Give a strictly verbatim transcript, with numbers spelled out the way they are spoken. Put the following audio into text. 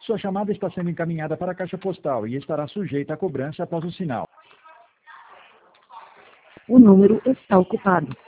Sua chamada está sendo encaminhada para a caixa postal e estará sujeita a cobrança após o sinal. O número está ocupado.